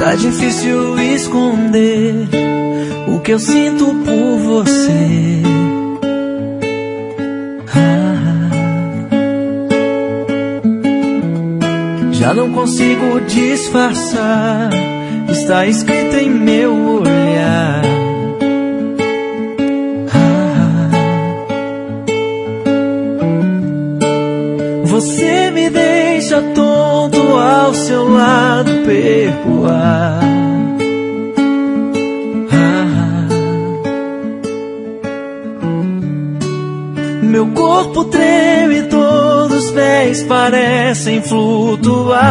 Tá difícil esconder o que eu sinto por você. Já não consigo disfarçar, está escrito em meu olhar. Você me deixa tonto, ao seu lado perco o ar. Meu corpo treme, todos os pés parecem flutuar.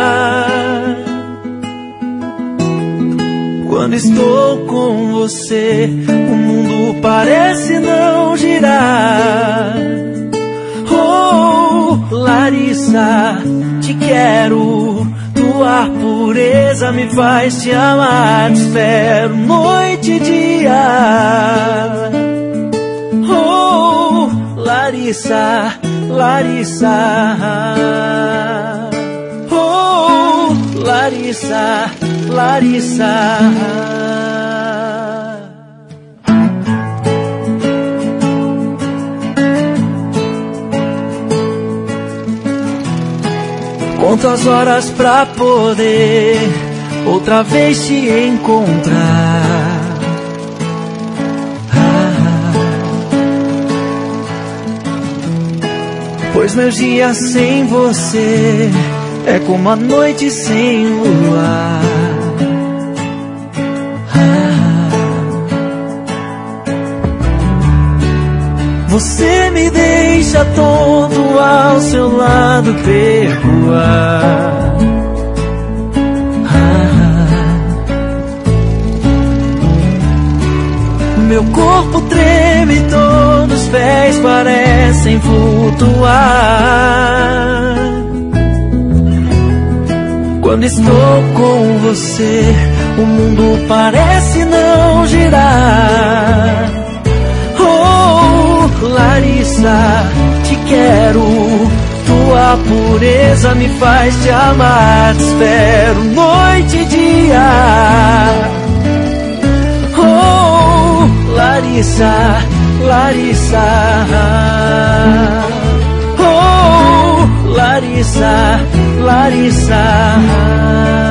Quando estou com você, o mundo parece não girar. Oh, Larissa, te quero. Tua pureza me faz te amar. Te espero noite e dia. Oh, Larissa, Larissa. Oh, Larissa, Larissa. Conto as horas pra poder outra vez te encontrar. Pois meus dias sem você é como a noite sem luar. Você me deixa tonto, ao seu lado perco o ar. Meu corpo treme, todos os pés parecem flutuar. Quando estou com você, o mundo parece não girar. Oh, Larissa, te quero. Tua pureza me faz te amar. Te espero noite e dia. Oh, Larissa, Larissa. Oh, Larissa, Larissa.